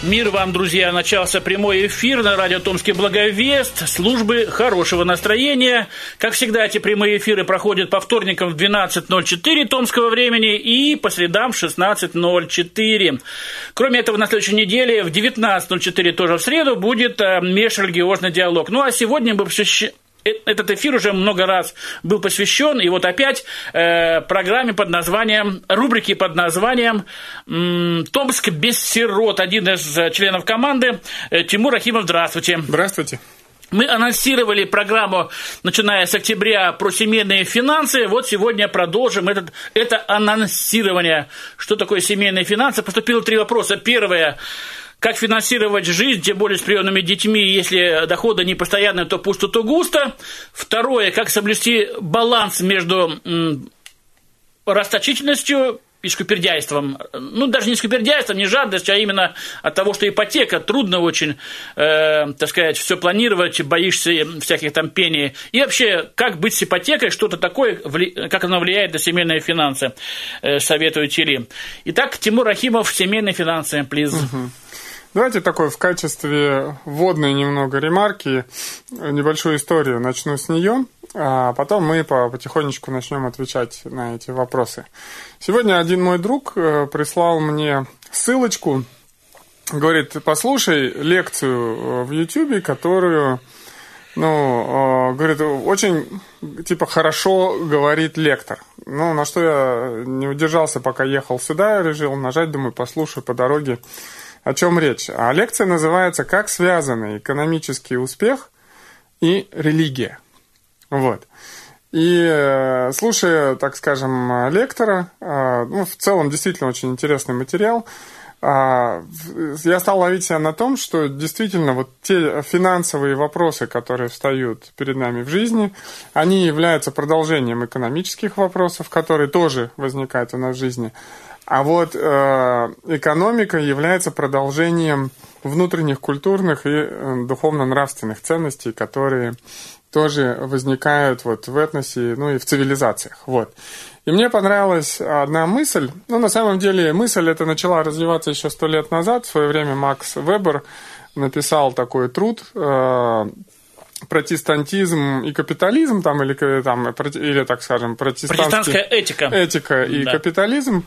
Мир вам, друзья! Начался прямой эфир на радио «Томский Благовест» службы хорошего настроения. Как всегда, эти прямые эфиры проходят по вторникам в 12:04 томского времени и по средам в 16:04. Кроме этого, на следующей неделе в 19:04 тоже в среду будет межрелигиозный диалог. Ну, а сегодня мы этот эфир уже много раз был посвящен, и вот опять программе под названием, рубрике под названием «Томск без сирот». Один из членов команды, Тимур Рахимов, здравствуйте. Здравствуйте. Мы анонсировали программу, начиная с октября, про семейные финансы. Вот сегодня продолжим это анонсирование. Что такое семейные финансы? Поступило 3 вопроса. Первое. Как финансировать жизнь, тем более с приемными детьми, если доходы не постоянные, то пусто, то густо. Второе, как соблюсти баланс между расточительностью и скупердяйством. Ну, даже не скупердяйством, не жадностью, а именно от того, что ипотека, трудно очень, так сказать, все планировать, боишься всяких там пений. И вообще, как быть с ипотекой, что-то такое, как оно влияет на семейные финансы, советуете ли. Итак, Тимур Рахимов, семейные финансы, please. Давайте такой в качестве вводной немного ремарки, небольшую историю начну с нее, а потом мы потихонечку начнем отвечать на эти вопросы. Сегодня один мой друг прислал мне ссылочку, говорит, послушай лекцию в YouTube, которую, говорит, очень, хорошо говорит лектор. На что я не удержался, пока ехал сюда, решил нажать, думаю, послушаю по дороге. О чем речь? А лекция называется «Как связаны экономический успех и религия». Вот. И слушая, так скажем, лектора, в целом действительно очень интересный материал, я стал ловить себя на том, что действительно вот те финансовые вопросы, которые встают перед нами в жизни, они являются продолжением экономических вопросов, которые тоже возникают у нас в жизни. А вот экономика является продолжением внутренних культурных и духовно-нравственных ценностей, которые тоже возникают вот в этносе, и в цивилизациях. Вот. И мне понравилась одна мысль. На самом деле мысль эта начала развиваться еще 100 лет назад. В свое время Макс Вебер написал такой труд «Протестантизм и капитализм», или так скажем, протестантская этика. Этика и капитализм,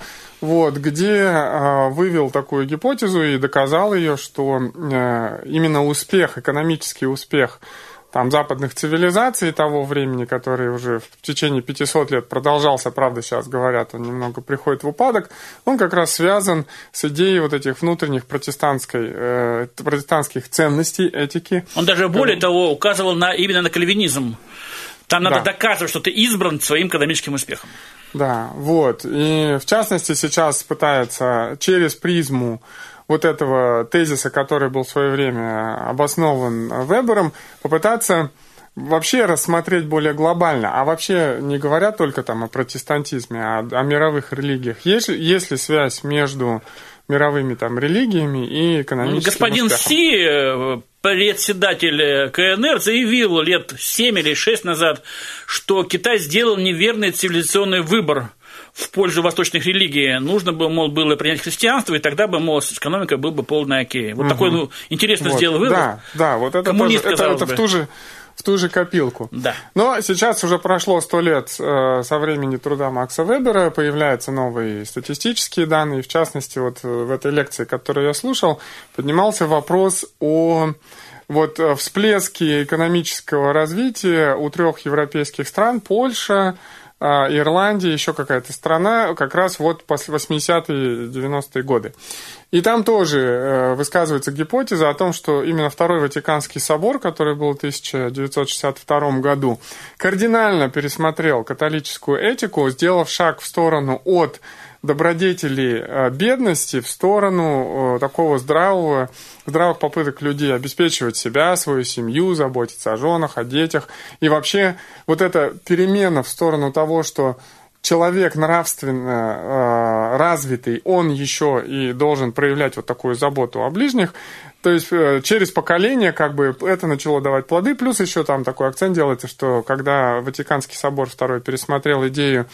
где вывел такую гипотезу и доказал ее, что именно успех, экономический успех западных цивилизаций того времени, который уже в течение 500 лет продолжался, правда, сейчас говорят, он немного приходит в упадок, он как раз связан с идеей вот этих внутренних протестантских ценностей, этики. Он даже более того указывал именно на кальвинизм. Там надо доказывать, что ты избран своим экономическим успехом. Да, И в частности сейчас пытается через призму вот этого тезиса, который был в свое время обоснован Вебером, попытаться вообще рассмотреть более глобально. А вообще не говоря только о протестантизме, а о мировых религиях. Есть ли связь между мировыми религиями и экономическим Господин успехом? Си, председатель КНР, заявил лет 7 или 6 назад, что Китай сделал неверный цивилизационный выбор в пользу восточных религий. Нужно было принять христианство, и тогда бы, с экономикой был бы полный окей. Вот такой интересно сделал выбор. Да, вот это тоже, это в ту же копилку. Да. Но сейчас уже прошло 100 лет со времени труда Макса Вебера, появляются новые статистические данные, в частности, в этой лекции, которую я слушал, поднимался вопрос о всплеске экономического развития у 3 европейских стран: Польша, Ирландия, еще какая-то страна, как раз по 80-е, 90-е годы. И там тоже высказывается гипотеза о том, что именно Второй Ватиканский собор, который был в 1962 году, кардинально пересмотрел католическую этику, сделав шаг в сторону от добродетелей бедности в сторону такого здравых попыток людей обеспечивать себя, свою семью, заботиться о женах, о детях. И вообще эта перемена в сторону того, что человек нравственно развитый, он еще и должен проявлять такую заботу о ближних. То есть через поколение это начало давать плоды. Плюс еще там такой акцент делается, что когда Ватиканский собор II пересмотрел идею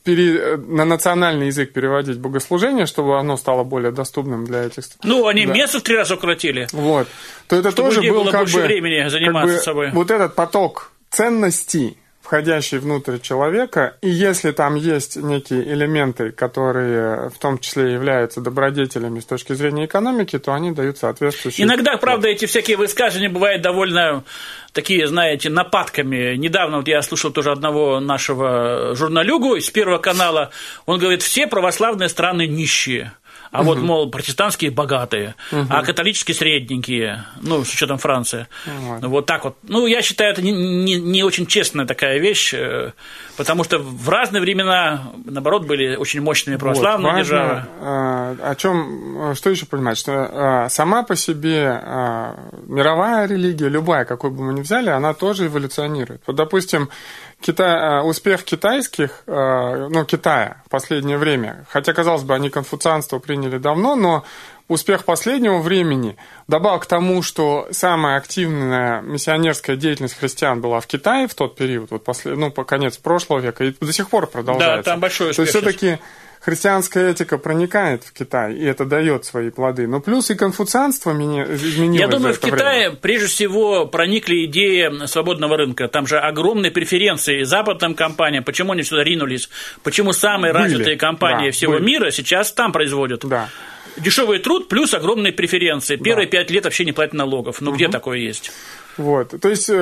на национальный язык переводить богослужение, чтобы оно стало более доступным для этих... Ну, они место в 3 раза укоротили. Вот. То это чтобы тоже было больше времени заниматься собой. Вот этот поток ценностей, входящий внутрь человека, и если там есть некие элементы, которые в том числе являются добродетелями с точки зрения экономики, то они дают соответствующие... Иногда, правда, эти всякие высказывания бывают довольно такие, знаете, нападками. Недавно вот я слушал тоже одного нашего журналюгу из Первого канала, он говорит, все православные страны нищие. А вот, мол, протестантские богатые, а католические средненькие, ну, с учетом Франции. Вот так вот. Ну, я считаю, это не очень честная такая вещь, потому что в разные времена, наоборот, были очень мощными православные державы. О чем, что еще понимать, что сама по себе мировая религия, любая, какой бы мы ни взяли, она тоже эволюционирует. Вот, допустим, успех китайских, Китая в последнее время, хотя, казалось бы, они конфуцианство приняли давно, но успех последнего времени, добавок к тому, что самая активная миссионерская деятельность христиан была в Китае в тот период, вот по конец прошлого века, и до сих пор продолжается. Да, там большой успех. То есть все-таки христианская этика проникает в Китай, и это дает свои плоды. Но плюс и конфуцианство изменилось. Я думаю, в Китае время. Прежде всего проникли идеи свободного рынка. Там же огромные преференции западным компаниям. Почему они сюда ринулись? Почему самые развитые компании всего мира сейчас там производят? Да. Дешевый труд плюс огромные преференции. Первые 5 лет вообще не платят налогов. Ну, где такое есть? Вот. То есть,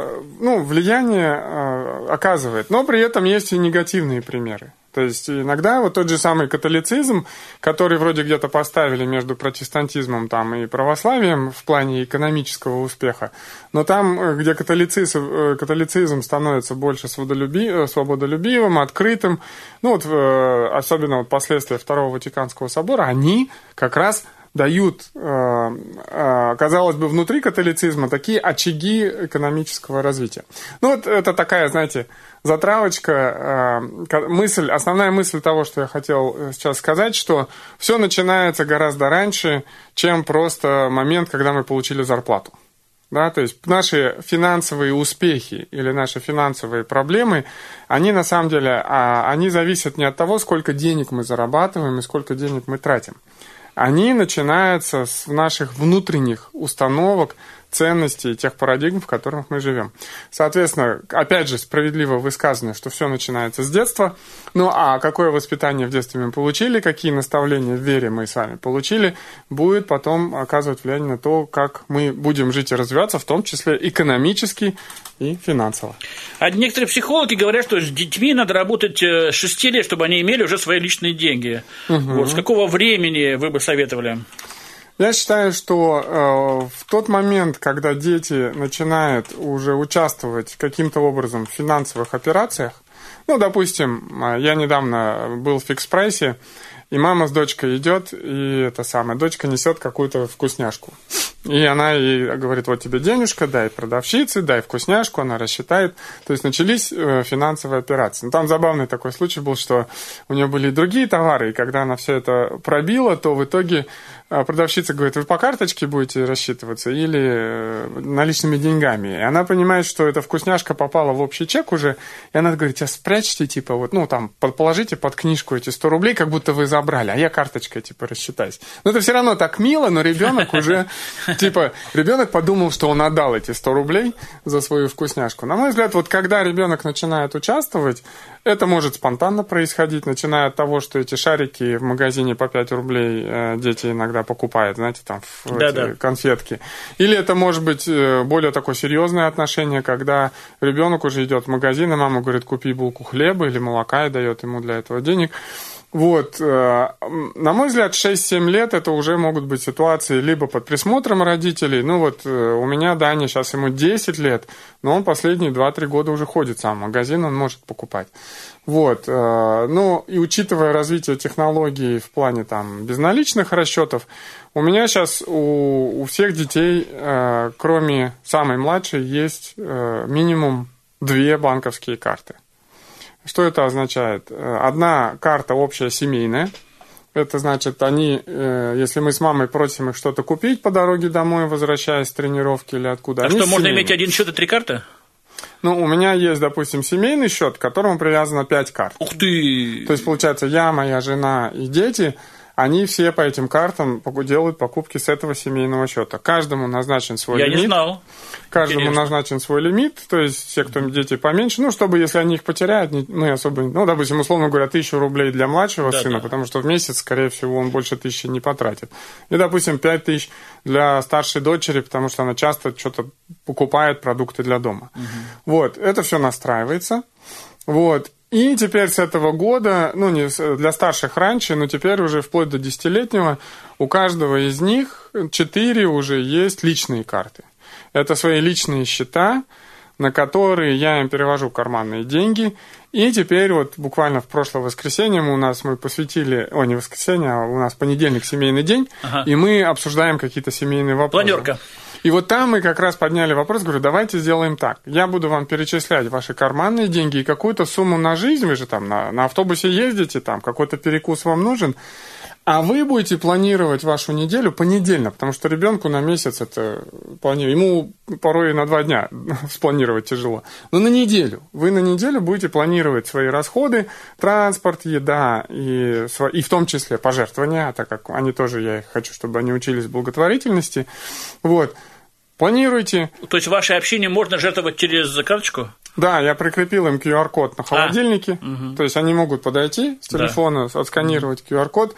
влияние оказывает. Но при этом есть и негативные примеры. То есть иногда вот тот же самый католицизм, который вроде где-то поставили между протестантизмом там, и православием в плане экономического успеха, но там, где католицизм становится больше свободолюбивым, открытым, особенно последствия Второго Ватиканского собора, они как раз дают, казалось бы, внутри католицизма такие очаги экономического развития. Это такая, знаете, затравочка, основная мысль того, что я хотел сейчас сказать, что все начинается гораздо раньше, чем просто момент, когда мы получили зарплату. Да, то есть наши финансовые успехи или наши финансовые проблемы, они на самом деле они зависят не от того, сколько денег мы зарабатываем и сколько денег мы тратим. Они начинаются с наших внутренних установок, ценностей, тех парадигм, в которых мы живем. Соответственно, опять же, справедливо высказано, что все начинается с детства. Ну, а какое воспитание в детстве мы получили, какие наставления в вере мы с вами получили, будет потом оказывать влияние на то, как мы будем жить и развиваться, в том числе экономически и финансово. А некоторые психологи говорят, что с детьми надо работать с 6 лет, чтобы они имели уже свои личные деньги. Вот, с какого времени вы бы советовали? Я считаю, что в тот момент, когда дети начинают уже участвовать каким-то образом в финансовых операциях, допустим, я недавно был в фикс-прайсе, и мама с дочкой идет, и дочка несет какую-то вкусняшку. И она ей говорит, вот тебе денежка, дай продавщице, дай вкусняшку, она рассчитает. То есть начались финансовые операции. Но там забавный такой случай был, что у нее были и другие товары, и когда она все это пробила, то в итоге продавщица говорит, вы по карточке будете рассчитываться или наличными деньгами? И она понимает, что эта вкусняшка попала в общий чек уже, и она говорит, спрячьте, положите под книжку эти 100 рублей, как будто вы забрали, а я карточкой, рассчитаюсь. Но это все равно так мило, но ребенок уже, ребенок подумал, что он отдал эти 100 рублей за свою вкусняшку. На мой взгляд, вот когда ребенок начинает участвовать, это может спонтанно происходить, начиная от того, что эти шарики в магазине по 5 рублей дети иногда покупают, знаете, конфетки. Или это может быть более такое серьезное отношение, когда ребенок уже идет в магазин, и мама говорит, купи булку хлеба или молока и дает ему для этого денег. Вот, на мой взгляд, 6-7 лет это уже могут быть ситуации либо под присмотром родителей. У меня Даня, сейчас ему 10 лет, но он последние 2-3 года уже ходит сам в магазин, он может покупать. Вот, и учитывая развитие технологий в плане безналичных расчетов, у меня сейчас у всех детей, кроме самой младшей, есть минимум 2 банковские карты. Что это означает? Одна карта общая семейная. Это значит, если мы с мамой просим их что-то купить по дороге домой, возвращаясь с тренировки или откуда. А что, можно иметь один счет и 3 карты? Ну, у меня есть, допустим, семейный счет, к которому привязано 5 карт. Ух ты! То есть, получается, я, моя жена и дети, они все по этим картам делают покупки с этого семейного счета. Каждому назначен свой лимит. Я не знал. Каждому Интересно. назначен свой лимит, то есть все, кто дети поменьше, ну, чтобы, если они их потеряют, ну, особо, ну, допустим, условно говоря, 1000 рублей для младшего сына, потому что в месяц, скорее всего, он больше 1000 не потратит. И, допустим, 5000 для старшей дочери, потому что она часто что-то покупает, продукты для дома. Вот, это все настраивается. Вот. И теперь с этого года, ну, не для старших раньше, но теперь уже вплоть до 10-летнего, у каждого из них 4 уже есть личные карты. Это свои личные счета, на которые я им перевожу карманные деньги. И теперь вот буквально в прошлое воскресенье мы посвятили, не воскресенье, а у нас понедельник, семейный день, и мы обсуждаем какие-то семейные вопросы. Планерка. И вот там мы как раз подняли вопрос, говорю, давайте сделаем так. Я буду вам перечислять ваши карманные деньги и какую-то сумму на жизнь, вы же там на автобусе ездите, там какой-то перекус вам нужен, а вы будете планировать вашу неделю понедельно, потому что ребенку на месяц это планировать. Ему порой и на 2 дня спланировать тяжело. Но на неделю. Вы на неделю будете планировать свои расходы, транспорт, еда и в том числе пожертвования, так как они тоже, я хочу, чтобы они учились благотворительности. Вот. Планируйте. То есть ваше общение можно жертвовать через карточку? Да, я прикрепил им QR-код на холодильнике, то есть они могут подойти с телефона, отсканировать QR-код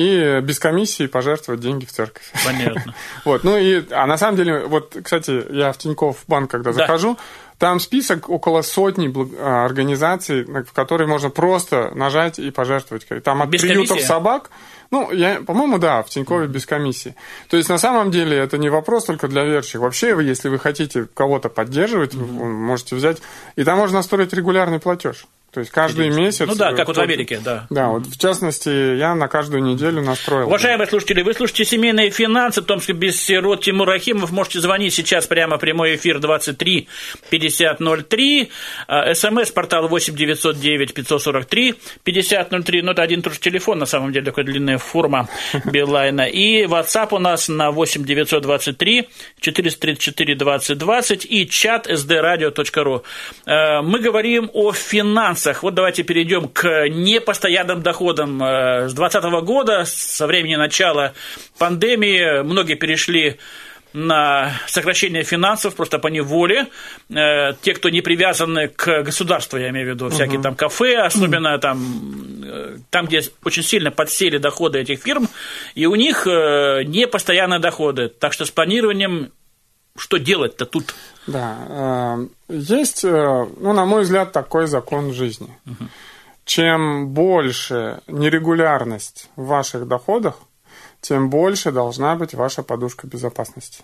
и без комиссии пожертвовать деньги в церковь. Понятно. Вот, а на самом деле, вот, кстати, я в Тинькофф банк, когда захожу, там список около 100 организаций, в которые можно просто нажать и пожертвовать. Там от приютов собак. По-моему, да, в Тинькове без комиссии. То есть, на самом деле, это не вопрос только для верующих. Вообще, если вы хотите кого-то поддерживать, вы можете взять... И там можно настроить регулярный платеж. То есть, каждый месяц... Ну да, как вот в Америке, да. Да, вот в частности, я на каждую неделю настроил. Уважаемые слушатели, вы слушаете «Семейные финансы», Томский бессирот, Тимур Рахимов. Можете звонить сейчас прямо прямой эфир 23 50 03. СМС портал 8 909 543 50 03. Ну, это один и тот же телефон, на самом деле, такая длинная форма Билайна. И WhatsApp у нас на 8 923 434 20 20 и чат sdradio.ru. Мы говорим о финансах. Вот давайте перейдем к непостоянным доходам. С 2020 года, со времени начала пандемии, многие перешли на сокращение финансов просто по неволе. Те, кто не привязаны к государству, я имею в виду, всякие там кафе, особенно там, где очень сильно подсели доходы этих фирм, и у них непостоянные доходы. Так что с планированием что делать-то тут? Да, есть, на мой взгляд, такой закон жизни. Чем больше нерегулярность в ваших доходах, тем больше должна быть ваша подушка безопасности.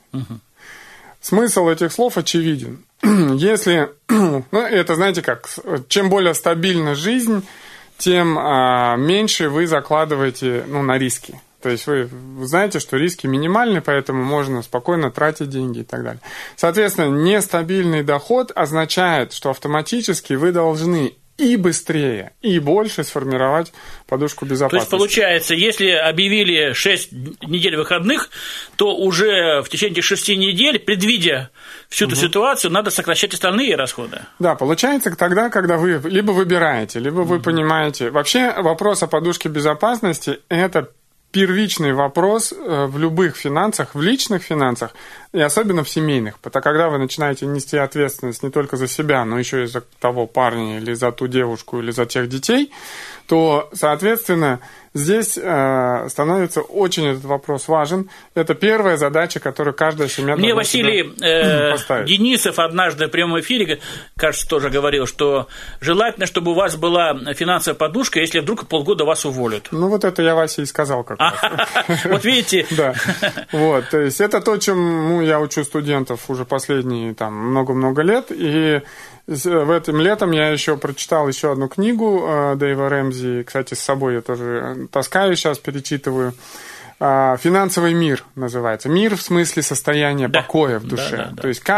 Смысл этих слов очевиден. Если, это знаете как, чем более стабильна жизнь, тем меньше вы закладываете на риски. То есть вы знаете, что риски минимальны, поэтому можно спокойно тратить деньги и так далее. Соответственно, нестабильный доход означает, что автоматически вы должны и быстрее, и больше сформировать подушку безопасности. То есть, получается, если объявили 6 недель выходных, то уже в течение этих 6 недель, предвидя всю эту ситуацию, надо сокращать остальные расходы. Да, получается тогда, когда вы либо выбираете, либо вы понимаете. Вообще вопрос о подушке безопасности – это первичный вопрос в любых финансах, в личных финансах, и особенно в семейных. Потому что когда вы начинаете нести ответственность не только за себя, но еще и за того парня, или за ту девушку, или за тех детей, то, соответственно, здесь становится очень этот вопрос важен. Это первая задача, которую каждая семья должна Василий Денисов однажды в прямом эфире, кажется, тоже говорил, что желательно, чтобы у вас была финансовая подушка, если вдруг полгода вас уволят. Вот это я Васе и сказал как раз. Вот видите? Да. Вот, то есть это то, чему я учу студентов уже последние много-много лет, и в этом летом я еще прочитал еще одну книгу Дэйва Рэмзи, кстати, с собой я тоже таскаю, сейчас перечитываю. «Финансовый мир» называется. Мир в смысле состояния покоя в душе. То есть как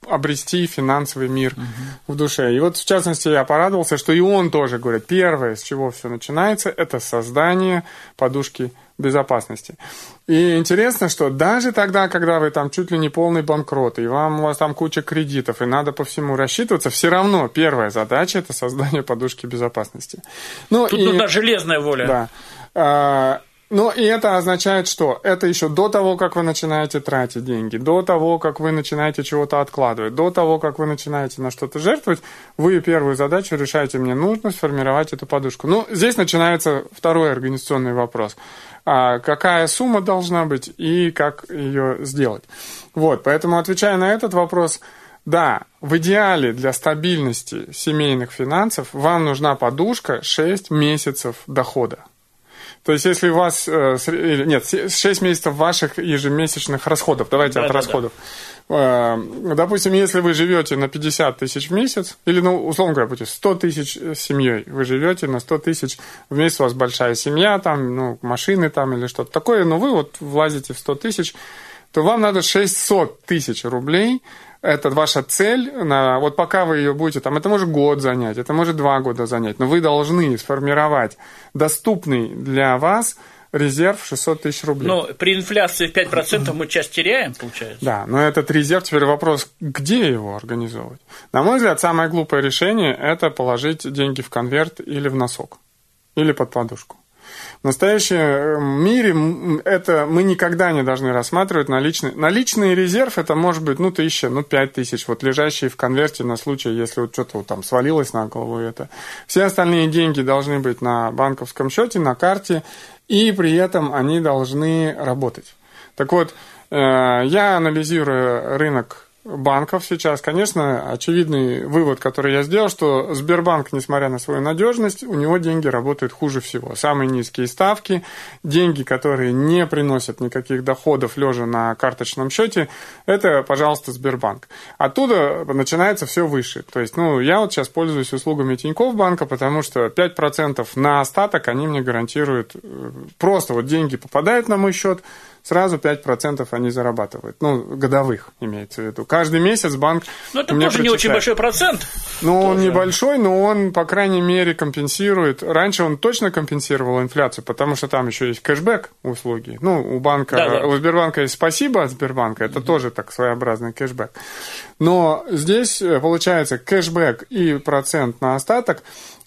обрести финансовый мир в душе. И вот, в частности, я порадовался, что и он тоже говорит, первое, с чего все начинается, это создание подушки безопасности. И интересно, что даже тогда, когда вы там чуть ли не полный банкрот, и у вас там куча кредитов, и надо по всему рассчитываться, все равно первая задача – это создание подушки безопасности. Тут нужна железная воля. Да. Ну, и это означает, что это еще до того, как вы начинаете тратить деньги, до того, как вы начинаете чего-то откладывать, до того, как вы начинаете на что-то жертвовать, вы первую задачу решаете, мне нужно сформировать эту подушку. Ну, здесь начинается второй организационный вопрос. Какая сумма должна быть и как ее сделать. Вот, поэтому, отвечая на этот вопрос, да, в идеале для стабильности семейных финансов вам нужна подушка 6 месяцев дохода. То есть, если у вас... 6 месяцев ваших ежемесячных расходов. Давайте от расходов. Допустим, если вы живете на 50 тысяч в месяц, или, условно говоря, 100 тысяч с семьей, вы живете на 100 тысяч в месяц, у вас большая семья, там, машины там или что-то такое, но вы вот влазите в 100 тысяч, то вам надо 600 тысяч рублей. Это ваша цель, вот пока вы ее будете, там, это может год занять, это может 2 года занять, но вы должны сформировать доступный для вас резерв 600 тысяч рублей. Но при инфляции в 5% мы часть теряем, получается. Да, но этот резерв, теперь вопрос, где его организовывать? На мой взгляд, самое глупое решение – это положить деньги в конверт или в носок, или под подушку. В настоящем мире это мы никогда не должны рассматривать наличный. Наличный резерв это может быть 1000, 5000, вот лежащие в конверте на случай, если вот что-то вот там свалилось на голову. Это. Все остальные деньги должны быть на банковском счете, на карте, и при этом они должны работать. Так вот, я анализирую рынок банков сейчас, конечно, очевидный вывод, который я сделал, что Сбербанк, несмотря на свою надежность, у него деньги работают хуже всего. Самые низкие ставки, деньги, которые не приносят никаких доходов, лежа на карточном счете, это, пожалуйста, Сбербанк. Оттуда начинается все выше. То есть, я вот сейчас пользуюсь услугами Тинькофф банка, потому что 5% на остаток они мне гарантируют. Просто вот деньги попадают на мой счет, сразу 5% они зарабатывают. Годовых имеется в виду. Каждый месяц банк... это тоже не очень большой процент. Он небольшой, но он, по крайней мере, компенсирует. Раньше он точно компенсировал инфляцию, потому что там еще есть кэшбэк услуги. У банка, у Сбербанка есть спасибо от Сбербанка, это тоже так своеобразный кэшбэк. Но здесь, получается, кэшбэк и процент на остаток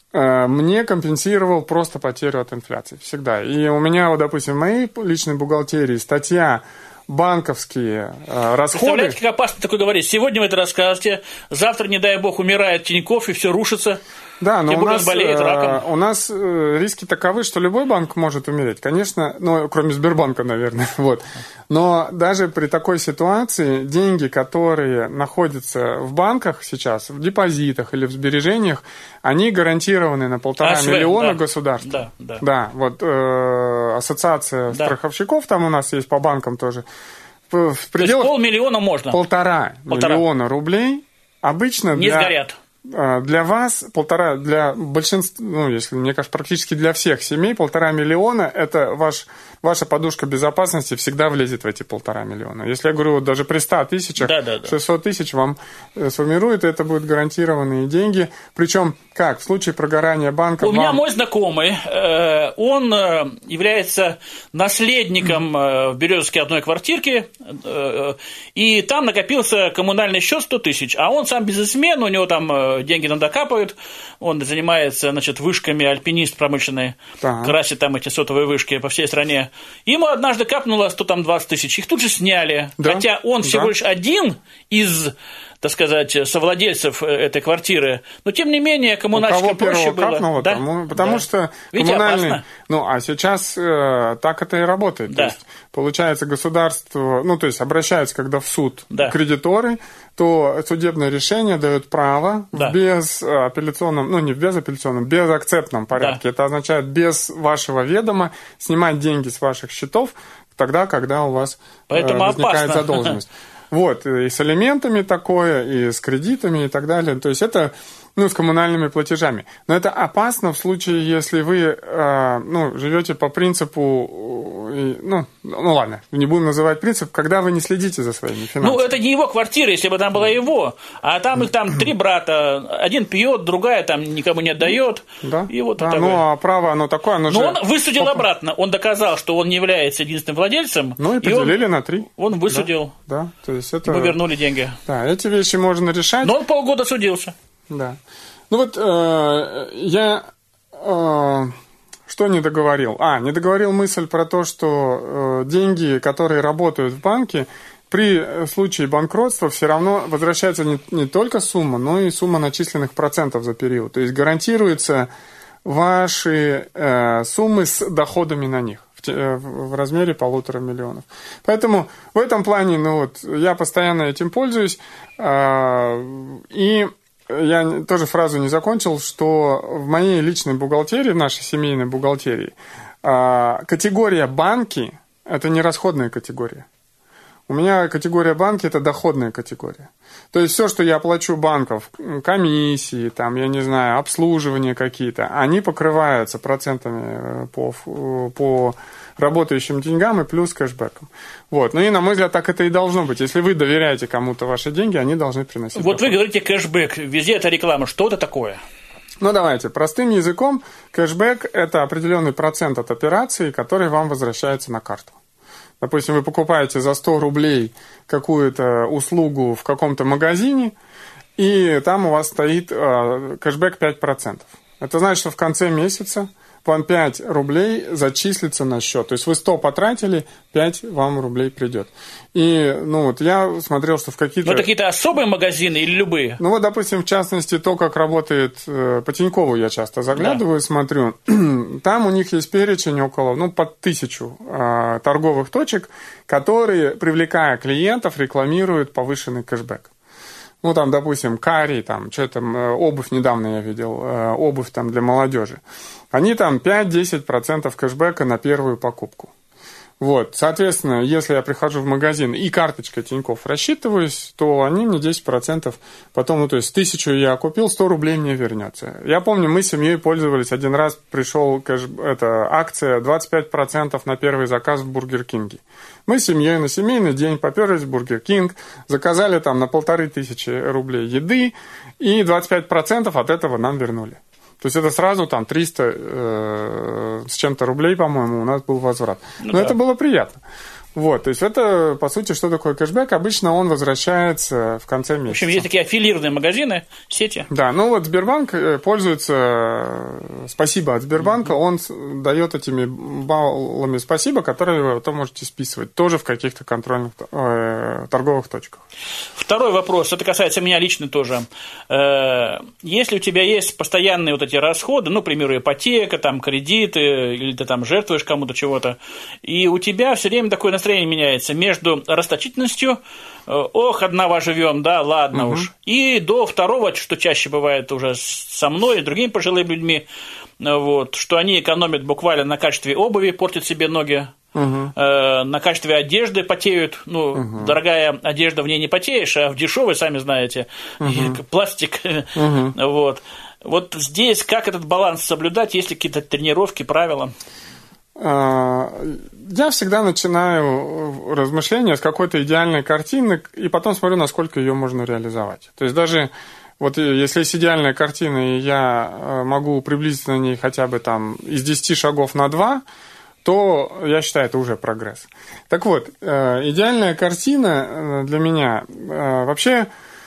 мне компенсировал просто потерю от инфляции. Всегда. И у меня, допустим, в моей личной бухгалтерии статья банковские расходы. Представляете, как опасно такое говорить? Сегодня вы это расскажете, завтра, не дай бог, умирает Тинькофф, и все рушится. Да, но болеет раком. У нас риски таковы, что любой банк может умереть. Конечно, кроме Сбербанка, наверное. Вот. Но даже при такой ситуации деньги, которые находятся в банках сейчас, в депозитах или в сбережениях, они гарантированы на 1,5 миллиона государства. Да, вот ассоциация страховщиков там у нас есть по банкам тоже. В пределах 500 000 можно. 1,5 миллиона рублей обычно не сгорят. Для вас для большинства, если мне кажется, практически для всех семей 1,5 миллиона это ваша подушка безопасности всегда влезет в эти 1,5 миллиона. Если я говорю, даже при 100 тысячах, 600 тысяч вам сформирует, это будут гарантированные деньги. Причем, в случае прогорания банка... У меня мой знакомый, он является наследником в Березовске одной квартирки, и там накопился коммунальный счет 100 тысяч, а он сам бизнесмен, у него там деньги надокапают, он занимается, вышками, альпинист промышленный, красит там эти сотовые вышки по всей стране. Ему однажды капнуло 120 тысяч, их тут же сняли, хотя он всего лишь один из, так сказать, совладельцев этой квартиры, но тем не менее коммунальщикам проще было. Капнуло, потому что коммунальный... А сейчас так это и работает. То есть, получается, государство, то есть обращаются, когда в суд кредиторы, то судебное решение дает право в безапелляционном, не в безапелляционном, безакцептном порядке. Это означает без вашего ведома снимать деньги с ваших счетов тогда, когда у вас возникает задолженность. Вот, и с алиментами такое, и с кредитами и так далее. То есть это, с коммунальными платежами. Но это опасно в случае, если вы, живете по принципу ладно, не будем называть принцип, когда вы не следите за своими финансами. Ну, это не его квартира, если бы там была его, а там их там 3 брата, один пьет, другая там никому не отдает. Да, и вот да, ну, а право оно такое, оно же... Но он высудил обратно, он доказал, что он не является единственным владельцем. Ну, и поделили на 3. Он высудил, да, то есть это... ему вернули деньги. Да, эти вещи можно решать. Но он полгода судился. Да. Ну, вот я... Что не договорил? Не договорил мысль про то, что деньги, которые работают в банке, при случае банкротства все равно возвращается не только сумма, но и сумма начисленных процентов за период. То есть гарантируются ваши суммы с доходами на них в размере 1,5 миллиона. Поэтому в этом плане, я постоянно этим пользуюсь. И я тоже фразу не закончил, что в моей личной бухгалтерии, в нашей семейной бухгалтерии, категория банки – это не расходная категория. У меня категория банки – это доходная категория. То есть все, что я плачу банков, комиссии, там, я не знаю, обслуживание какие-то, они покрываются процентами по работающим деньгам и плюс кэшбэком. Вот. Ну и, на мой взгляд, так это и должно быть. Если вы доверяете кому-то ваши деньги, они должны приносить Вот доход. вы говорите кэшбэк, везде это реклама. Что это такое? Ну, давайте, простым языком, кэшбэк – это определенный процент от операции, который вам возвращается на карту. Допустим, вы покупаете за 100 рублей какую-то услугу в каком-то магазине, и там у вас стоит кэшбэк 5%. Это значит, что в конце месяца вам 5 рублей зачислится на счет. То есть вы 100 потратили, 5 вам рублей придет. И, я смотрел, что в какие-то... Но это какие-то особые магазины или любые? Допустим, в частности, то, как работает по Тинькову, я часто заглядываю, смотрю. Там у них есть перечень около, под 1000 торговых точек, которые, привлекая клиентов, рекламируют повышенный кэшбэк. Там, допустим, Кари, обувь недавно я видел, обувь там для молодежи. Они там 5-10% кэшбэка на первую покупку. Вот, соответственно, если я прихожу в магазин и карточкой Тинькофф рассчитываюсь, то они мне 10% потом, то есть 1000 я купил, 100 рублей мне вернется. Я помню, мы с семьей пользовались, один раз пришел акция 25% на первый заказ в Бургер Кинге. Мы с семьей на семейный день поперлись в Бургер Кинг, заказали там на 1500 рублей еды, и 25% от этого нам вернули. То есть это сразу там 300 с чем-то рублей, по-моему, у нас был возврат. Но это было приятно. Вот, то есть это, по сути, что такое кэшбэк? Обычно он возвращается в конце месяца. В общем, есть такие аффилированные магазины, сети. Да, Сбербанк пользуется, спасибо от Сбербанка, он дает этими баллами спасибо, которые вы потом можете списывать, тоже в каких-то контрольных торговых точках. Второй вопрос, это касается меня лично тоже. Если у тебя есть постоянные эти расходы, к примеру, ипотека, кредиты, или ты жертвуешь кому-то чего-то, и у тебя все время такое настроение меняется между расточительностью, одного живем, да, ладно уж, и до второго, что чаще бывает уже со мной и другими пожилыми людьми, что они экономят буквально на качестве обуви, портят себе ноги, на качестве одежды потеют. Дорогая одежда, в ней не потеешь, а в дешевой, сами знаете, пластик. Вот здесь как этот баланс соблюдать, есть ли какие-то тренировки, правила? Я всегда начинаю размышления с какой-то идеальной картины и потом смотрю, насколько ее можно реализовать. То есть даже если есть идеальная картина, и я могу приблизиться на ней хотя бы из 10 шагов на 2, то я считаю, это уже прогресс. Так вот, идеальная картина для меня вообще...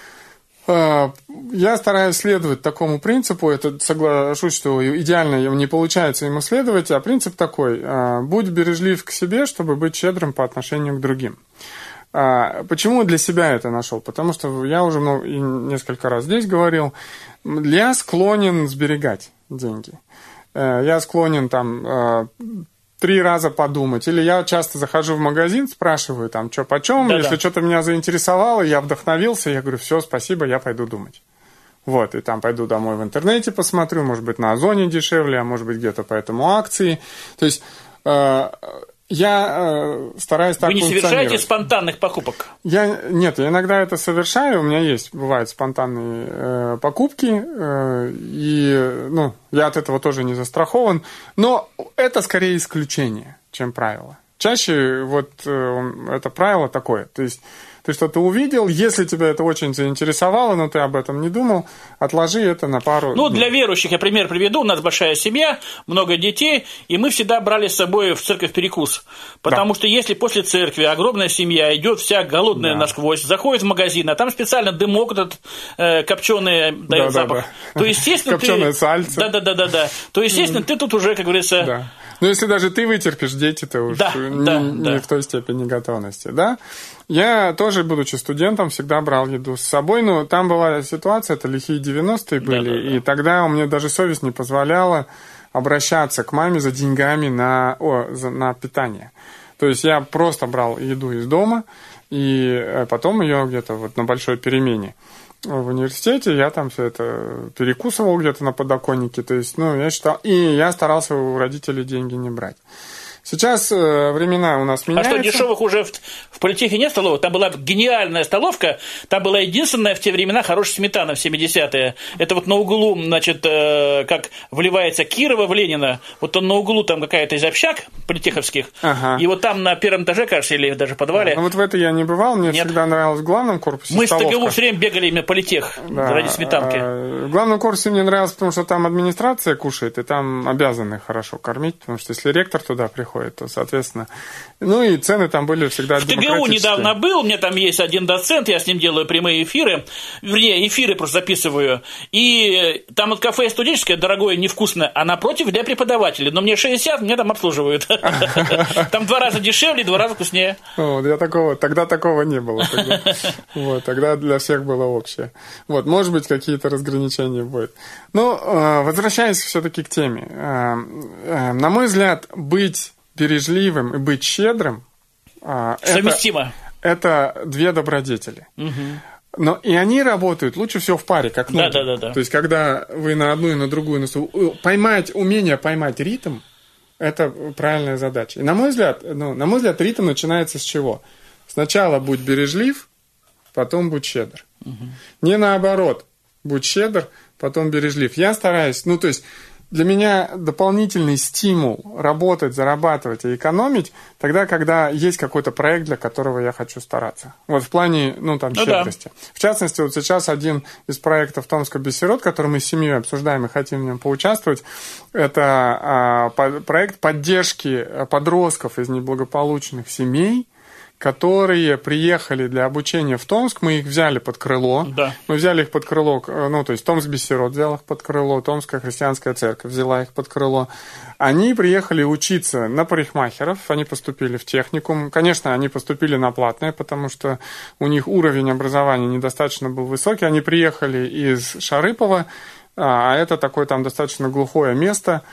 Я стараюсь следовать такому принципу, это соглашусь, что идеально не получается ему следовать, а принцип такой: будь бережлив к себе, чтобы быть щедрым по отношению к другим. Почему для себя это нашел? Потому что я уже несколько раз здесь говорил, я склонен сберегать деньги. Я склонен 3 раза подумать. Или я часто захожу в магазин, спрашиваю что почем, если что-то меня заинтересовало, я вдохновился, я говорю, все, спасибо, я пойду думать. Вот, и пойду домой в интернете посмотрю, может быть, на Озоне дешевле, а может быть, где-то поэтому акции. То есть я стараюсь так функционировать. Вы не совершаете спонтанных покупок? Нет, я иногда это совершаю, у меня бывают спонтанные покупки, и я от этого тоже не застрахован, но это скорее исключение, чем правило. чаще вот это правило такое. То есть ты что-то увидел, если тебя это очень заинтересовало, но ты об этом не думал, отложи это на пару дней. Для верующих я пример приведу. У нас большая семья, много детей, и мы всегда брали с собой в церковь перекус. Потому что если после церкви огромная семья идет вся голодная насквозь, заходит в магазин, а там специально дымок этот копченый дает запах, то, естественно, копченое сальце. Да. То, естественно, ты тут уже, как говорится... Да. Но если даже ты вытерпишь, дети-то уж не в той степени готовности, да? Я тоже, будучи студентом, всегда брал еду с собой, но там была ситуация, это лихие 90-е были, и тогда у меня даже совесть не позволяла обращаться к маме за деньгами на питание. То есть я просто брал еду из дома, и потом ее где-то вот на большой перемене в университете я там все это перекусывал где-то на подоконнике, то есть, я считал, и я старался у родителей деньги не брать. Сейчас времена у нас меняются. А что, дешевых уже в политехе нет столовых? Там была гениальная столовка, там была единственная в те времена хорошая сметана в 70-е. Это вот на углу, значит, как вливается Кирова в Ленина, вот он на углу там какая-то из общак политеховских, и вот там на первом этаже, кажется, или даже в подвале. Вот в это я не бывал, мне всегда нравилось в главном корпусе Мы столовка. с ТГУ все время бегали именно политех ради сметанки. В главном корпусе мне нравилось, потому что там администрация кушает, и там обязаны хорошо кормить, потому что если ректор туда приходит, то, соответственно... и цены там были всегда демократические. В ТГУ недавно был, у меня там есть один доцент, я с ним делаю прямые эфиры, вернее, эфиры просто записываю, и там вот кафе студенческое, дорогое, невкусное, а напротив для преподавателей, но мне 60, меня там обслуживают. Там 2 раза дешевле, 2 раза вкуснее. Тогда такого не было. Тогда для всех было общее. Может быть, какие-то разграничения будут. Возвращаясь все-таки к теме. На мой взгляд, быть бережливым и быть щедрым совместимо. Это 2 добродетели. Но и они работают лучше всего в паре, как ноги. Да. То есть, когда вы на одну и на другую умение поймать ритм, это правильная задача. И на мой взгляд, ритм начинается с чего? Сначала будь бережлив, потом будь щедр. Не наоборот. Будь щедр, потом бережлив. Я стараюсь, для меня дополнительный стимул работать, зарабатывать и экономить тогда, когда есть какой-то проект, для которого я хочу стараться. В плане, щедрости. В частности, вот сейчас один из проектов Томска без сирот, который мы с семьей обсуждаем и хотим в нем поучаствовать, это проект поддержки подростков из неблагополучных семей, которые приехали для обучения в Томск, мы их взяли под крыло. Да. Мы взяли их под крыло, то есть Томск без сирот взял их под крыло, Томская христианская церковь взяла их под крыло. Они приехали учиться на парикмахеров, они поступили в техникум. Конечно, они поступили на платное, потому что у них уровень образования недостаточно был высокий. Они приехали из Шарыпова, а это такое там достаточно глухое место,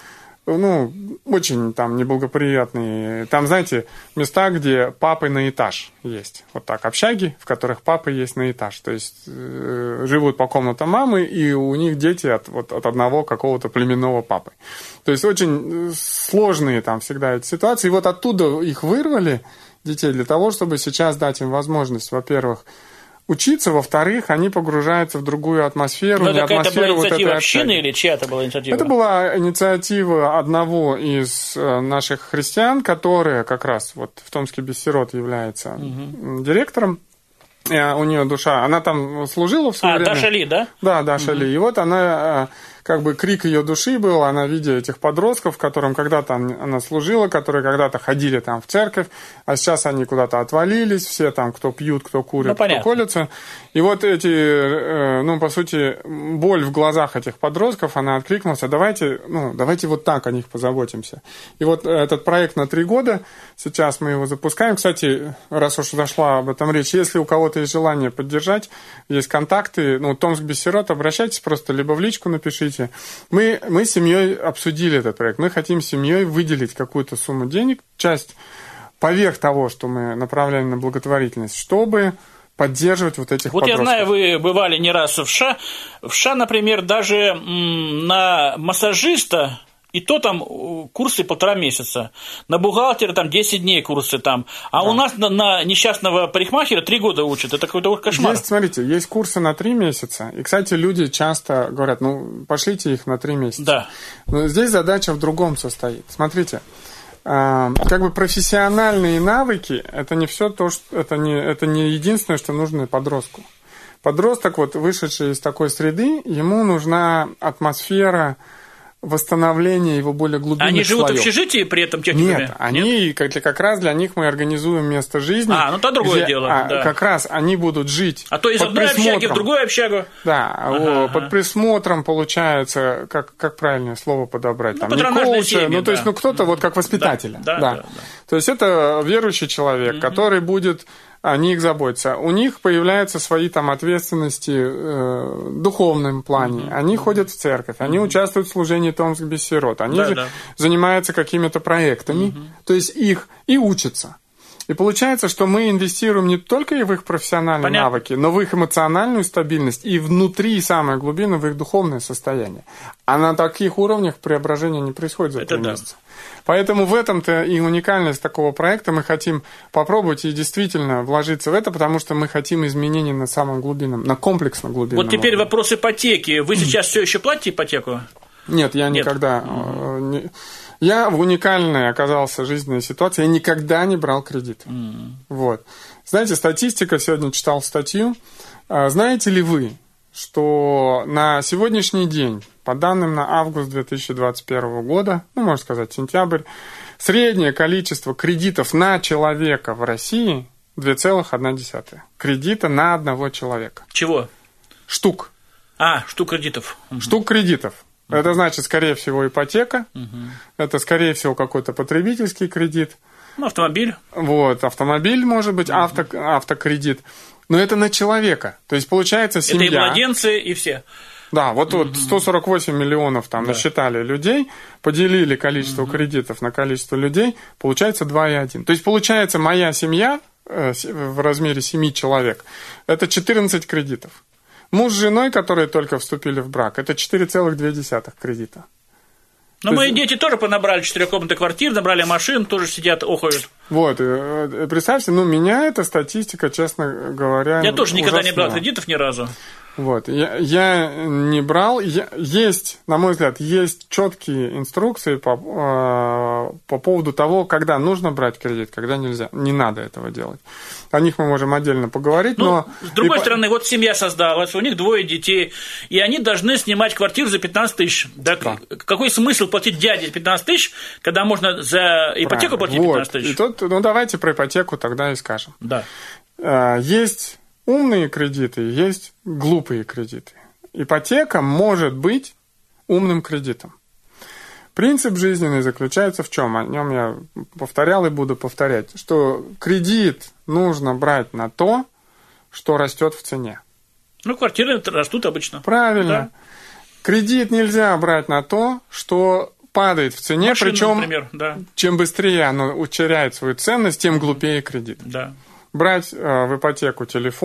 очень там неблагоприятные. Там, знаете, места, где папы на этаж есть. Вот так, общаги, в которых папы есть на этаж. То есть живут по комнатам мамы, и у них дети от одного какого-то племенного папы. То есть очень сложные там всегда эти ситуации. И вот оттуда их вырвали, детей, для того, чтобы сейчас дать им возможность, во-первых, учиться, во-вторых, они погружаются в другую атмосферу. Это была инициатива общины или чья-то была инициатива? Это была инициатива одного из наших христиан, который как раз вот в Томске без сирот является директором. У нее душа, она там служила в свое время. Даша Ли, да? Да, Даша Ли. И вот она, крик ее души был, она, видя этих подростков, которым когда-то она служила, которые когда-то ходили там в церковь, а сейчас они куда-то отвалились, все там, кто пьют, кто курит, кто колется. И вот по сути, боль в глазах этих подростков, она откликнулась, давайте вот так о них позаботимся. И вот этот проект на 3 года, сейчас мы его запускаем. Кстати, раз уж зашла об этом речь, если у кого-то есть желание поддержать, есть контакты, Томск без сирот, обращайтесь просто, либо в личку напишите. Мы с семьей обсудили этот проект. Мы хотим семьей выделить какую-то сумму денег, часть поверх того, что мы направляем на благотворительность, чтобы поддерживать вот этих подростков. Я знаю, вы бывали не раз в США. В США, например, даже на массажиста, и то там курсы 1,5 месяца. На бухгалтера там 10 дней курсы там. У нас на несчастного парикмахера 3 года учат. Это какой-то кошмар. Есть курсы на 3 месяца. И, кстати, люди часто говорят, пошлите их на 3 месяца. Да. Но здесь задача в другом состоит. Смотрите, как бы профессиональные навыки – это не все то, что это не единственное, что нужно подростку. Подросток, вот вышедший из такой среды, ему нужна атмосфера восстановления его более глубинных слоев. Они живут в общежитии при этом техниками? Нет, они как раз для них мы организуем место жизни. Ну то другое дело. Да. Как раз они будут жить. А то из одной общаги в другую общагу. Да, под присмотром получается, как правильное слово подобрать, там, не коуча, семьи, то есть, кто-то вот как воспитателя. Да. То есть это верующий человек, который будет о них заботиться. У них появляются свои там ответственности в духовном плане. Они ходят в церковь, они участвуют в служении Томск без сирот, они занимаются какими-то проектами, то есть их и учатся. И получается, что мы инвестируем не только в их профессиональные навыки, но в их эмоциональную стабильность и внутри, самой глубины, в их духовное состояние. А на таких уровнях преображение не происходит за 3 месяца. Поэтому в этом-то и уникальность такого проекта. Мы хотим попробовать и действительно вложиться в это, потому что мы хотим изменений на самом глубинном, на комплексно глубинном. Вот теперь вопрос ипотеки. Вы сейчас все еще платите ипотеку? Нет, я никогда... Я в уникальной оказался жизненной ситуации. Я никогда не брал кредит. Вот. Знаете, статистика, сегодня читал статью. Знаете ли вы, что на сегодняшний день, по данным на август 2021 года, можно сказать, сентябрь, среднее количество кредитов на человека в России 2,1. Кредита на одного человека. Чего? Штук. Штук кредитов. Штук кредитов. Это значит, скорее всего, ипотека, это, скорее всего, какой-то потребительский кредит. Автомобиль. Вот, автомобиль, может быть, автокредит. Но это на человека. То есть, получается, семья... Это и младенцы, и все. Да, вот 148 миллионов там насчитали людей, поделили количество кредитов на количество людей, получается 2,1. То есть, получается, моя семья в размере 7 человек, это 14 кредитов. Муж с женой, которые только вступили в брак, это 4,2 кредита. Но мои дети тоже понабрали 4-комнатных квартир, набрали машин, тоже сидят, охают. Вот, представьте, меня эта статистика, честно говоря, я тоже никогда не брал кредитов ни разу. Вот, я не брал. Есть, на мой взгляд, есть четкие инструкции по поводу того, когда нужно брать кредит, когда нельзя. Не надо этого делать. О них мы можем отдельно поговорить, но... С другой стороны, вот семья создалась, у них 2 детей, и они должны снимать квартиру за 15 тысяч. Да? Какой смысл платить дяде 15 тысяч, когда можно за ипотеку платить 15 тысяч? И тут, давайте про ипотеку тогда и скажем. Да. Есть умные кредиты, есть глупые кредиты. Ипотека может быть умным кредитом. Принцип жизненный заключается в чем? О нем я повторял и буду повторять, что кредит нужно брать на то, что растет в цене. Квартиры растут обычно. Правильно. Да. Кредит нельзя брать на то, что падает в цене, причем чем быстрее оно теряет свою ценность, тем глупее кредит. Да. Брать в ипотеку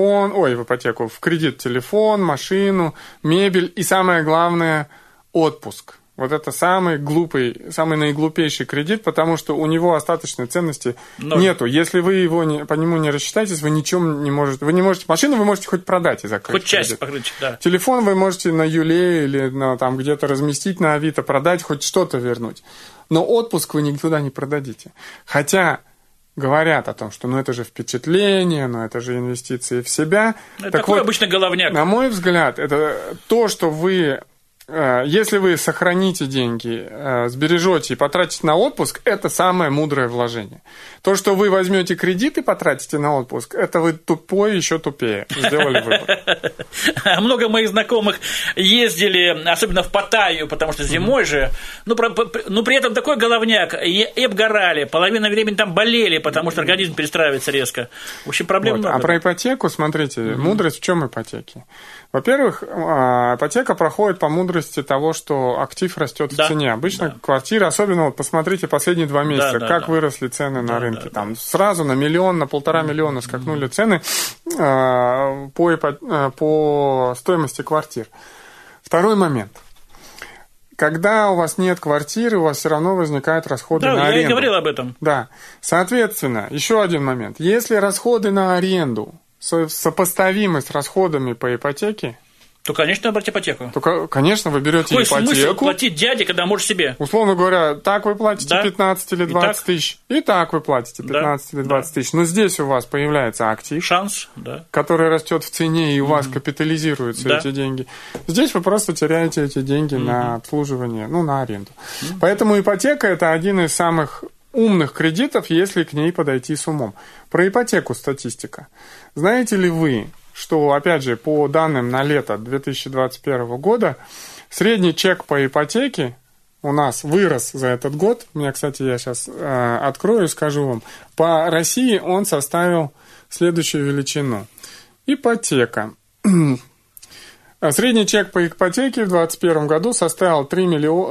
в кредит телефон, машину, мебель и самое главное отпуск. Вот это самый наиглупейший кредит, потому что у него остаточной ценности нету. Если вы по нему не рассчитаетесь, вы ничего не можете. Вы не можете машину вы можете хоть продать и закрыть. Хоть часть покрыть, да. Телефон вы можете на Юле или там где-то разместить на Авито, продать, хоть что-то вернуть. Но отпуск вы никуда не продадите. Хотя говорят о том, что это же впечатление, это же инвестиции в себя. Это такой обычно головняк. На мой взгляд, это то, что вы... Если вы сохраните деньги, сбережете и потратите на отпуск, это самое мудрое вложение. То, что вы возьмете кредит и потратите на отпуск, это вы тупой еще тупее сделали выбор. Много моих знакомых ездили, особенно в Паттайю, потому что зимой же, при этом такой головняк, и обгорали, половина времени там болели, потому что организм перестраивается резко. В общем, проблем много. А про ипотеку, смотрите, мудрость в чем ипотеки? Во-первых, ипотека проходит по мудрости того, что актив растет в цене. Обычно квартира, особенно посмотрите последние 2 месяца, как выросли цены на рынке. Там сразу на 1 миллион, на 1,5 миллиона скакнули цены по стоимости квартир. Второй момент. Когда у вас нет квартиры, у вас все равно возникают расходы на аренду. Я и говорил об этом. Да. Соответственно, еще один момент. Если расходы на аренду сопоставимы с расходами по ипотеке, То, конечно, брать ипотеку. То, конечно, вы берете Какой ипотеку. Смысл платить дяде, когда можешь себе? Условно говоря, так вы платите 15 или 20 тысяч, и так вы платите 15 или 20 тысяч. Но здесь у вас появляется актив, шанс, который растет в цене, и у вас капитализируются эти деньги. Здесь вы просто теряете эти деньги на обслуживание, на аренду. Поэтому ипотека – это один из самых умных кредитов, если к ней подойти с умом. Про ипотеку статистика. Знаете ли вы, что, опять же, по данным на лето 2021 года, средний чек по ипотеке у нас вырос за этот год. У меня, кстати, я сейчас открою и скажу вам. По России он составил следующую величину. Ипотека. Средний чек по ипотеке в 2021 году составил 3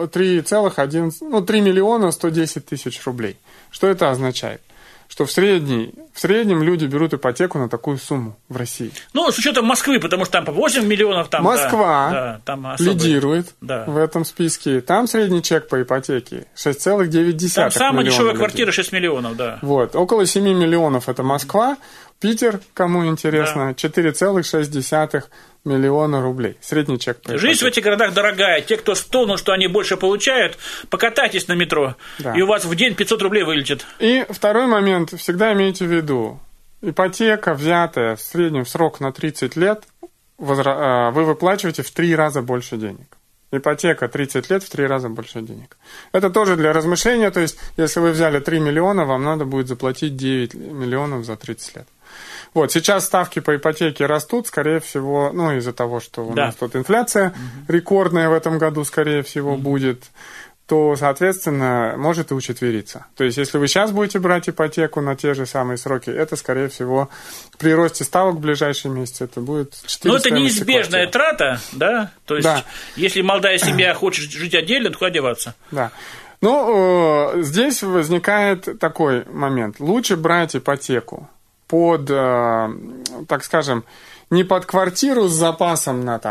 миллиона 110 тысяч рублей. Что это означает? Что в среднем люди берут ипотеку на такую сумму в России. С учетом Москвы, потому что там по 8 миллионов. Москва лидирует в этом списке. Там средний чек по ипотеке 6,9 миллиона. Там самая дешевая квартира 6 миллионов, Вот, около 7 миллионов это Москва. Питер, кому интересно, 4,6 миллиона рублей. Средний чек по ипотеке. Жизнь в этих городах дорогая. Те, кто стонут, что они больше получают, покатайтесь на метро, и у вас в день 500 рублей вылетит. И второй момент. Всегда имейте в виду. Ипотека, взятая в среднем в срок на 30 лет, вы выплачиваете в 3 раза больше денег. Ипотека 30 лет в 3 раза больше денег. Это тоже для размышления. То есть, если вы взяли 3 миллиона, вам надо будет заплатить 9 миллионов за 30 лет. Вот, сейчас ставки по ипотеке растут, скорее всего, из-за того, что у нас тут инфляция рекордная в этом году, скорее всего, будет, то, соответственно, может и учетвериться. То есть, если вы сейчас будете брать ипотеку на те же самые сроки, это, скорее всего, при росте ставок в ближайшие месяцы, это будет 4 Но это неизбежная трата, да? То есть, если молодая семья хочет жить отдельно, то куда деваться? Да. Здесь возникает такой момент. Лучше брать ипотеку под, так скажем, не под квартиру с запасом на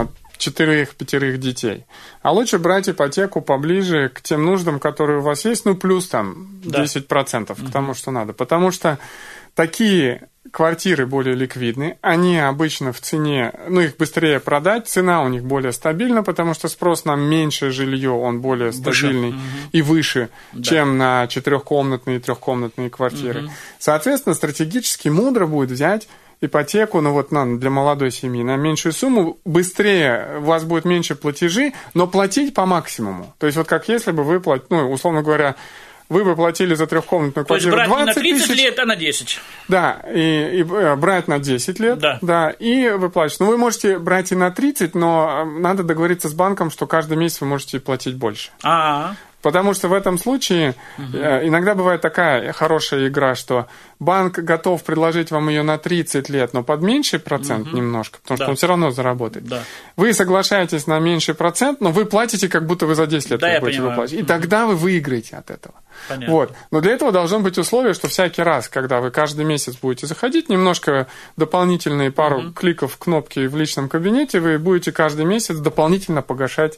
4-5 детей, а лучше брать ипотеку поближе к тем нуждам, которые у вас есть, плюс 10% к тому, что надо. Потому что такие квартиры более ликвидны, они обычно в цене, их быстрее продать, цена у них более стабильна, потому что спрос на меньшее жилье, он более стабильный и выше, чем на 4-комнатные и 3-комнатные квартиры. Соответственно, стратегически мудро будет взять ипотеку, для молодой семьи на меньшую сумму, быстрее, у вас будет меньше платежи, но платить по максимуму. То есть, как если бы вы условно говоря, вы бы платили за 3-комнатную квартиру 20 тысяч. То есть, брать не на 30 лет, а на 10. Да, и брать на 10 лет. Да, и выплачивать. Вы можете брать и на 30, но надо договориться с банком, что каждый месяц вы можете платить больше. Потому что в этом случае иногда бывает такая хорошая игра, что банк готов предложить вам ее на 30 лет, но под меньший процент немножко, потому что он все равно заработает. Вы соглашаетесь на меньший процент, но вы платите, как будто вы за 10 лет будете выплачивать. И тогда вы выиграете от этого. Вот. Но для этого должно быть условие, что всякий раз, когда вы каждый месяц будете заходить, немножко дополнительные пару кликов кнопки в личном кабинете, вы будете каждый месяц дополнительно погашать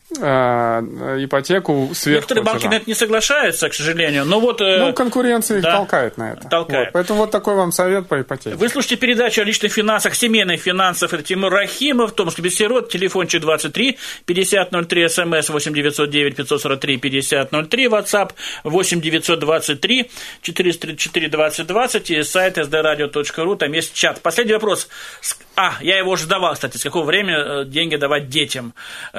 ипотеку сверх. Некоторые банки на это не соглашаются, к сожалению. Но конкуренция их толкает на это. Поэтому такой вам совет по ипотеке. Вы слушаете передачу о личных финансах, семейных финансах. Это Тимур Рахимов, Томский бессирот, телефончик 23 5003, смс 8909 543 5003, WhatsApp 8923 434 2020 и сайт sdradio.ru, там есть чат. Последний вопрос. Я его уже задавал, кстати, с какого времени деньги давать детям.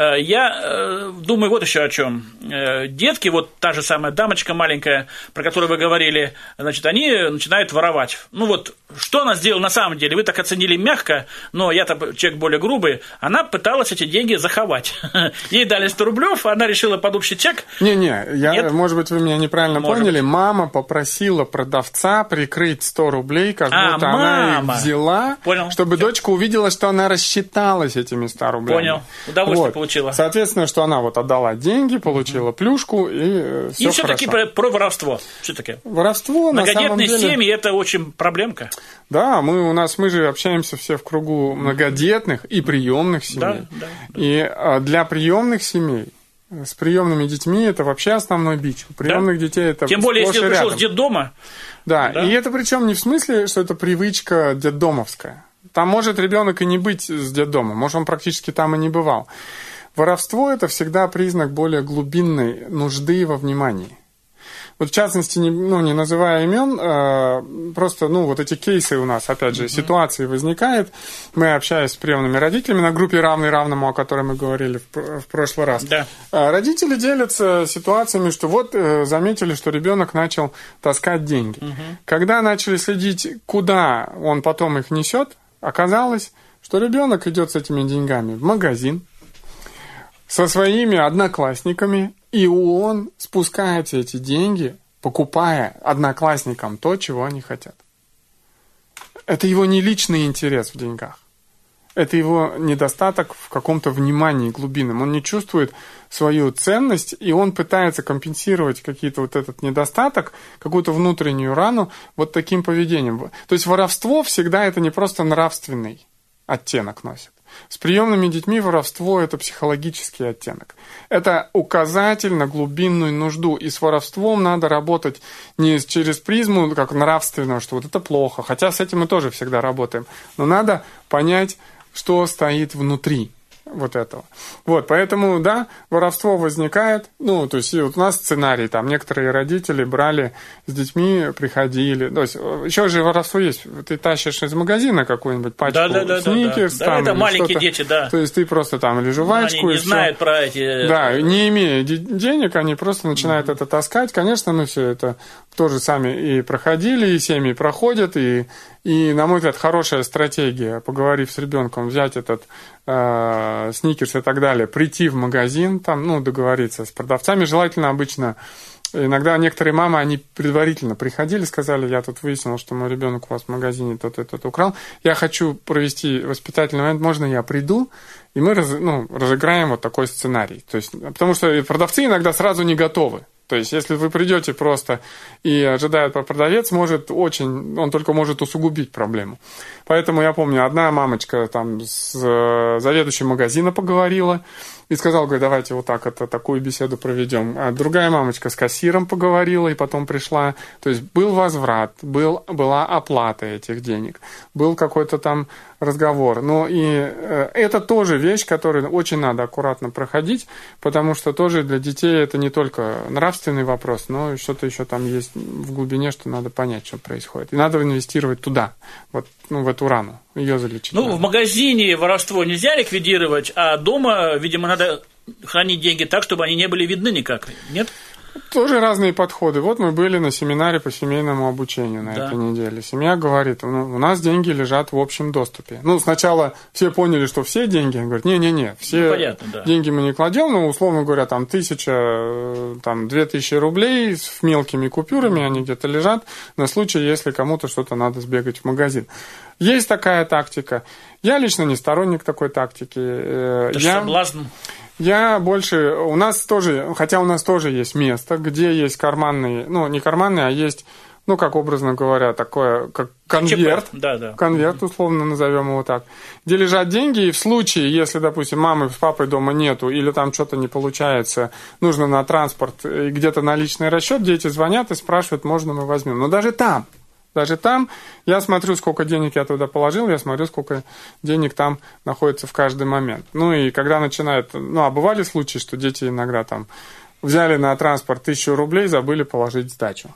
Я думаю вот еще о чем. Детки, та же самая дамочка маленькая, про которую вы говорили, значит, они начинают воровать. Что она сделала на самом деле? Вы так оценили мягко, но я-то человек более грубый. Она пыталась эти деньги заховать. Ей дали 100 рублев, она решила под общий чек. Может быть, вы меня неправильно поняли. Мама попросила продавца прикрыть 100 рублей, как будто она их взяла, чтобы дочка увидела, что она рассчиталась этими 100 рублями. Понял. Удовольствие получила. Соответственно, что она отдала деньги, получила плюшку, и все. И все-таки про воровство. Все-таки. Воровство, на самом деле... Многодетные семьи – это очень проблемка. Да, мы же общаемся все в кругу многодетных и приемных семей. И для приемных семей с приемными детьми это вообще основной бич. У приемных детей это тем более, если пришел с детдома. Да, и это причем не в смысле, что это привычка детдомовская. Там может ребенок и не быть с детдома, может, он практически там и не бывал. Воровство – это всегда признак более глубинной нужды во внимании. Вот в частности, не называя имен, просто, вот эти кейсы у нас, опять же, ситуации возникают. Мы, общаясь с приемными родителями на группе «Равный равному», о которой мы говорили в прошлый раз, да. Родители делятся ситуациями, что заметили, что ребенок начал таскать деньги. Когда начали следить, куда он потом их несет, оказалось, что ребенок идет с этими деньгами в магазин со своими одноклассниками, и он спускает все эти деньги, покупая одноклассникам то, чего они хотят. Это его не личный интерес в деньгах. Это его недостаток в каком-то внимании глубинном. Он не чувствует свою ценность, и он пытается компенсировать какие-то этот недостаток, какую-то внутреннюю рану вот таким поведением. То есть воровство всегда это не просто нравственный оттенок носит. С приемными детьми воровство – это психологический оттенок. Это указатель на глубинную нужду. И с воровством надо работать не через призму, как нравственного, что вот это плохо. Хотя с этим мы тоже всегда работаем. Но надо понять, что стоит внутри вот этого. Поэтому, да, воровство возникает. То есть вот у нас сценарий, там некоторые родители брали с детьми, приходили. То есть еще же воровство есть. Ты тащишь из магазина какую-нибудь пачку сникерс. Да, это маленькие дети, да. То есть ты просто там или жвачку. Они не знают про эти... Да, не имея денег, они просто начинают это таскать. Конечно, мы все это тоже сами и проходили, и семьи проходят, и на мой взгляд, хорошая стратегия, поговорив с ребенком, взять этот сникерс и так далее, прийти в магазин, там, договориться с продавцами. Желательно обычно, иногда некоторые мамы, они предварительно приходили, сказали, я тут выяснил, что мой ребенок у вас в магазине тот и тот украл, я хочу провести воспитательный момент, можно я приду? И мы разыграем вот такой сценарий. То есть, потому что продавцы иногда сразу не готовы. То есть, если вы придете просто и ожидает продавец, он только может усугубить проблему. Поэтому я помню, одна мамочка там с заведующим магазина поговорила и сказала, говорит, давайте вот так такую беседу проведем. А другая мамочка с кассиром поговорила и потом пришла. То есть, был возврат, была оплата этих денег, был какой-то там разговор. И это тоже вещь, которую очень надо аккуратно проходить, потому что тоже для детей это не только нравственный вопрос, но что-то еще там есть в глубине, что надо понять, что происходит. И надо инвестировать туда, в эту рану, ее залечить. В магазине воровство нельзя ликвидировать, а дома, видимо, надо хранить деньги так, чтобы они не были видны никак, нет? Тоже разные подходы. Мы были на семинаре по семейному обучению на этой неделе. Семья говорит, у нас деньги лежат в общем доступе. Сначала все поняли, что все деньги. Они говорят, не-не-не, все деньги мы не кладем, условно говоря, там 1000, там 2000 рублей с мелкими купюрами, они где-то лежат на случай, если кому-то что-то надо сбегать в магазин. Есть такая тактика. Я лично не сторонник такой тактики. Это соблазн. Я больше... У нас тоже есть место, где есть карманные... не карманные, а есть, как образно говоря, такое, как конверт. Конверт, условно назовем его так. Где лежат деньги, и в случае, если, допустим, мамы с папой дома нету, или там что-то не получается, нужно на транспорт, и где-то наличный расчет, дети звонят и спрашивают, можно мы возьмем. Но даже там я смотрю, сколько денег я туда положил, я смотрю, сколько денег там находится в каждый момент. И когда начинает... а бывали случаи, что дети иногда там взяли на транспорт 1000 рублей, забыли положить сдачу.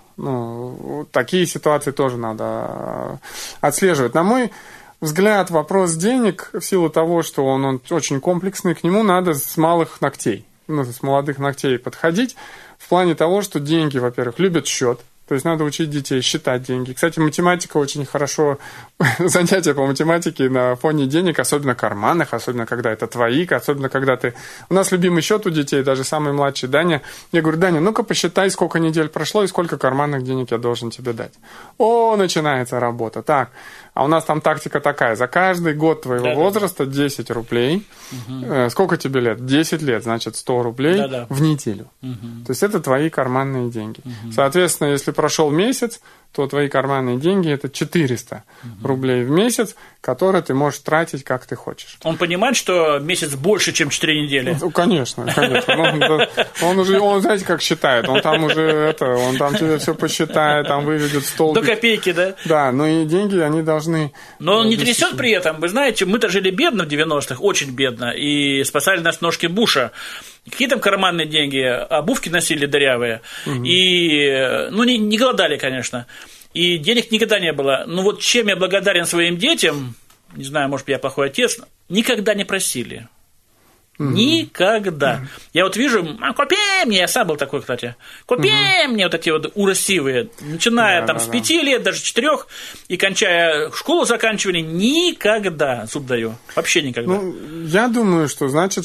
Такие ситуации тоже надо отслеживать. На мой взгляд, вопрос денег, в силу того, что он очень комплексный, к нему надо с малых ногтей, с молодых ногтей подходить, в плане того, что деньги, во-первых, любят счет. То есть надо учить детей считать деньги. Кстати, математика очень хорошо, занятия по математике на фоне денег, особенно карманных, особенно когда это твои, особенно когда ты... У нас любимый счет у детей, даже самый младший Даня. Я говорю, Даня, ну-ка посчитай, сколько недель прошло и сколько карманных денег я должен тебе дать. О, начинается работа. Так, а у нас там тактика такая. За каждый год твоего возраста 10 рублей. Угу. Сколько тебе лет? 10 лет, значит 100 рублей в неделю. Угу. То есть это твои карманные деньги. Угу. Соответственно, если прошел месяц, то твои карманные деньги – это 400 рублей в месяц, которые ты можешь тратить, как ты хочешь. Он понимает, что месяц больше, чем 4 недели? Ну, конечно. Он уже, знаете, как считает. Он там тебе все посчитает, там выведет столбик. До копейки, да? Да, но и деньги, они должны... Но он не трясет при этом. Вы знаете, мы-то жили бедно в 90-х, очень бедно, и спасали нас ножки Буша. Какие там карманные деньги, обувки носили дырявые, и, не голодали, конечно, и денег никогда не было. Но вот чем я благодарен своим детям, не знаю, может, я плохой отец, никогда не просили. Никогда. Я вот вижу, купи мне, я сам был такой, кстати, купи мне вот эти вот уросивые, начиная с 5 лет, даже 4, и кончая школу заканчивали, никогда, зуб даю, вообще никогда. Я думаю, что значит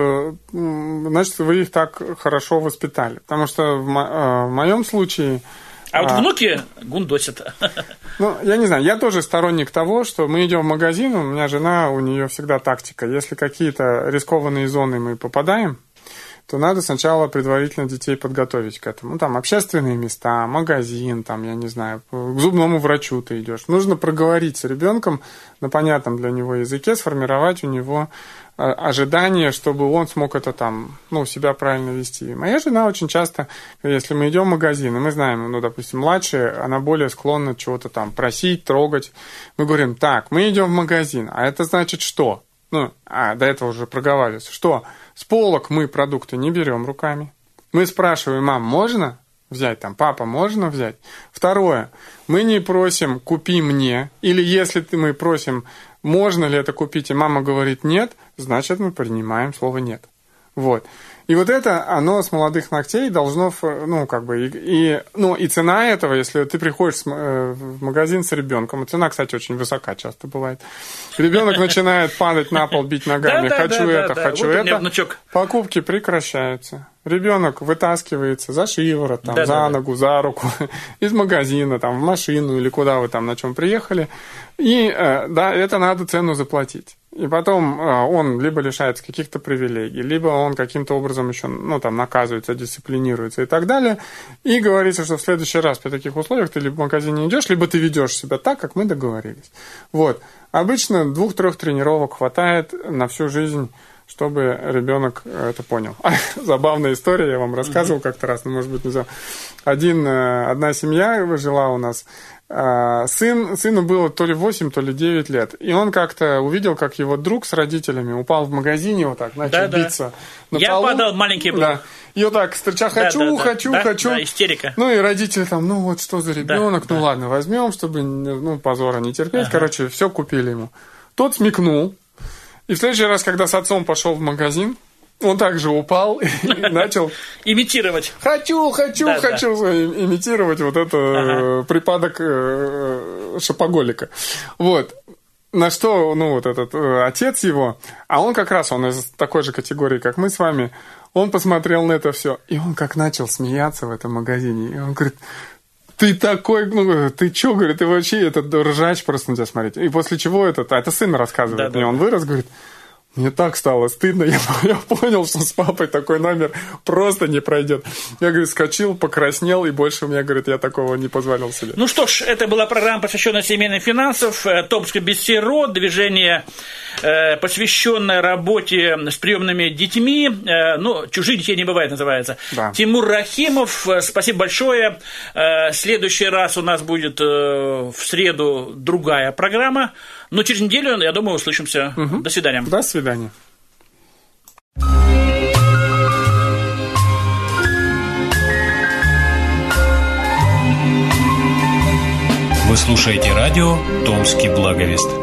вы их так хорошо воспитали, потому что в моем случае... А вот внуки гундосят. Я не знаю, я тоже сторонник того, что мы идем в магазин, у меня жена, у нее всегда тактика. Если какие-то рискованные зоны мы попадаем, то надо сначала предварительно детей подготовить к этому. Там общественные места, магазин, там, я не знаю, к зубному врачу ты идешь. Нужно проговорить с ребенком на понятном для него языке, сформировать у него ожидание, чтобы он смог это себя правильно вести. Моя жена очень часто, если мы идем в магазин, и мы знаем, допустим, младшая, она более склонна чего-то там просить, трогать. Мы говорим, так, мы идем в магазин, а это значит что? До этого уже проговаривались. Что? С полок мы продукты не берем руками. Мы спрашиваем, мам, можно взять? Папа, можно взять? Второе, мы не просим, купи мне. Или если мы просим, можно ли это купить, и мама говорит нет, значит, мы принимаем слово нет. Вот. И вот это, оно с молодых ногтей должно, и цена этого, если ты приходишь в магазин с ребенком, цена, кстати, очень высока часто бывает, ребенок начинает падать на пол, бить ногами, хочу это, покупки прекращаются. Ребенок вытаскивается за шиворот, за ногу, за руку из магазина, в машину или куда вы на чем приехали, и это надо цену заплатить. И потом он либо лишается каких-то привилегий, либо он каким-то образом еще, наказывается, дисциплинируется и так далее. И говорится, что в следующий раз при таких условиях ты либо в магазин не идешь, либо ты ведешь себя так, как мы договорились. Вот. Обычно 2-3 тренировок хватает на всю жизнь, чтобы ребенок это понял. Забавная история, я вам рассказывал как-то раз, может быть, не знаю. Одна семья жила у нас. Сыну было то ли 8, то ли 9 лет. И он как-то увидел, как его друг с родителями упал в магазине, вот так, начал биться на полу. Я падал, маленький был. Да. И вот так, строча, хочу. Да, истерика. И родители что за ребенок, ладно, возьмем, чтобы, позора не терпеть. Короче, все купили ему. Тот смекнул. И в следующий раз, когда с отцом пошел в магазин, он также упал и начал... Имитировать. Хочу имитировать вот это припадок шопоголика. Вот. На что, этот отец его, а он как раз, он из такой же категории, как мы с вами, он посмотрел на это все, и он как начал смеяться в этом магазине. И он говорит... Ты такой, ты чё, говорит, ты вообще ржач просто на тебя смотреть. И после чего это сын рассказывает мне, он вырос, говорит, мне так стало стыдно, я понял, что с папой такой номер просто не пройдет. Я, говорит, скочил, покраснел, и больше мне, говорит, я такого не позволил себе. Ну что ж, это была программа, посвященная семейным финансам, Томское бюро, движение, посвященное работе с приемными детьми, чужих детей не бывает, называется. Да. Тимур Рахимов, спасибо большое. Следующий раз у нас будет в среду другая программа. Но через неделю, я думаю, услышимся. До свидания. До свидания. Вы слушаете радио «Томский благовест».